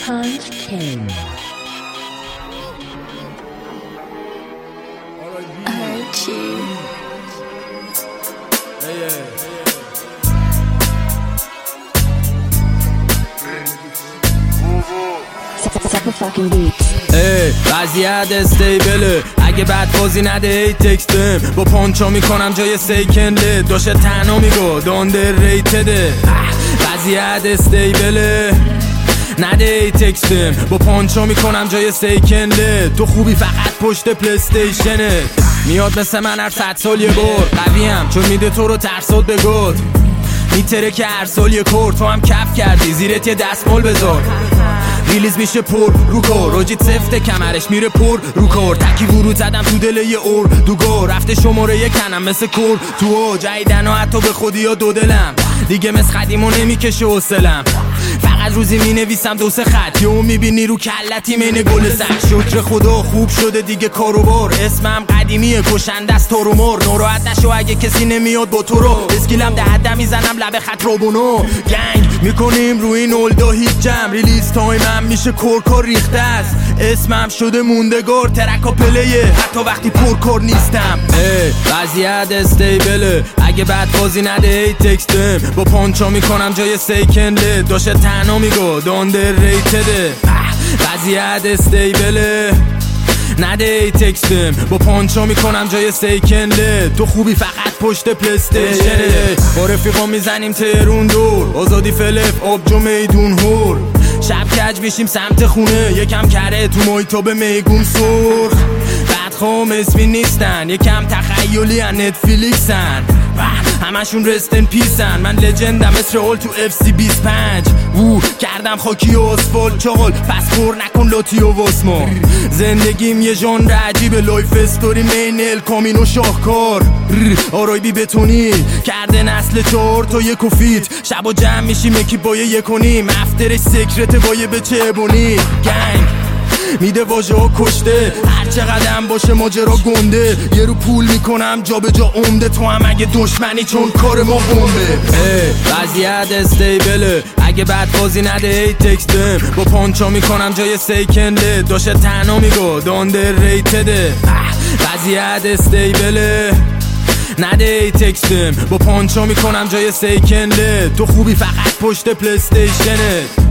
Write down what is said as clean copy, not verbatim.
Punch King. I hurt you. Sucker fucking beats. وضعیت استیبله اگه بد بازی نده ای تکستم با پانچا میکنم جای سیکنده داشته تنها میگو داندر ریتده وضعیت استیبله نده ای تکستم با پانچا میکنم جای سیکنده تو خوبی فقط پشت پلیستیشنه میاد مثل من هر 100 سال یه بار قویم چون میده تو رو ترسات بگود میتره که هر سال یه کور تو هم کف کردی زیرت یه دستمال بذار ریلیز میشه پر رو کار راجیت سفته کمرش میره پر رو کار تکی ورود زدم تو دل یه اور دوگو رفته شماره یه کنم مثل کور تو جایدن و حتی به خودی یا دو دلم دیگه مثل قدیمو نمیکشه حوصلم فقط روزی مینویسم 2-3 خط یهو میبینی رو کلتی مین گل سر شکر خدا خوب شده دیگه کاروبار اسمم قدیمیه کشنده است تو رو مر ناراحت نشو اگه کسی نمیاد با تو رو اسکیلم دهده میزنم لب خط روبونو گنگ میکنیم روی این اولدا هیچ جم ریلیز تایمم میشه کورکار ریخته است اسمم شده موندگار ترکا پلیه حتی وقتی پرکار نیستم وضعیت استیبله اگه بد بازی نده ای تکستم با پانچا میکنم جای سیکنده داشته تنها میگو داندر ریتده وضعیت استیبله نده ای تکستم با پانچا میکنم جای سیکنده تو خوبی فقط پشت پلیستیشنه با رفیقا میزنیم تهرون دور آزادی فلف آبجو میدون هور شب کج میشیم سمت خونه یکم کره تو محیطا به میگون سرخ بدخوام اسمی نیستن یکم تخیلی ان نتفلیکسن همشون رستن پیسن من لجندم مثل اول تو FC 25 کردم خاکی و اسفال چال پس پر نکن لاتی و واسما زندگیم یه ژانر عجیبه لایف استوری مین ال کامینو شاهکار آرای بی بتونی کرده نسل 4 تا یک و فیت شبا جمع میشیم یکی با یک و نیم افترش سکرت با یه بچه ابونی گنگ میده واژه ها کشته هر چقدر باشه ماجرا گنده یه رو پول میکنم جا به جا عمده تو هم اگه دشمنی چون کار ما بمبه وضعیت استیبله اگه بد بازی نده ای تکستم با پانچا میکنم جای سیکنده داشته تنها میگو داندر ریتده وضعیت استیبله نده ای تکستم با پانچا میکنم جای سیکنده تو خوبی فقط پشت پلیستیشنه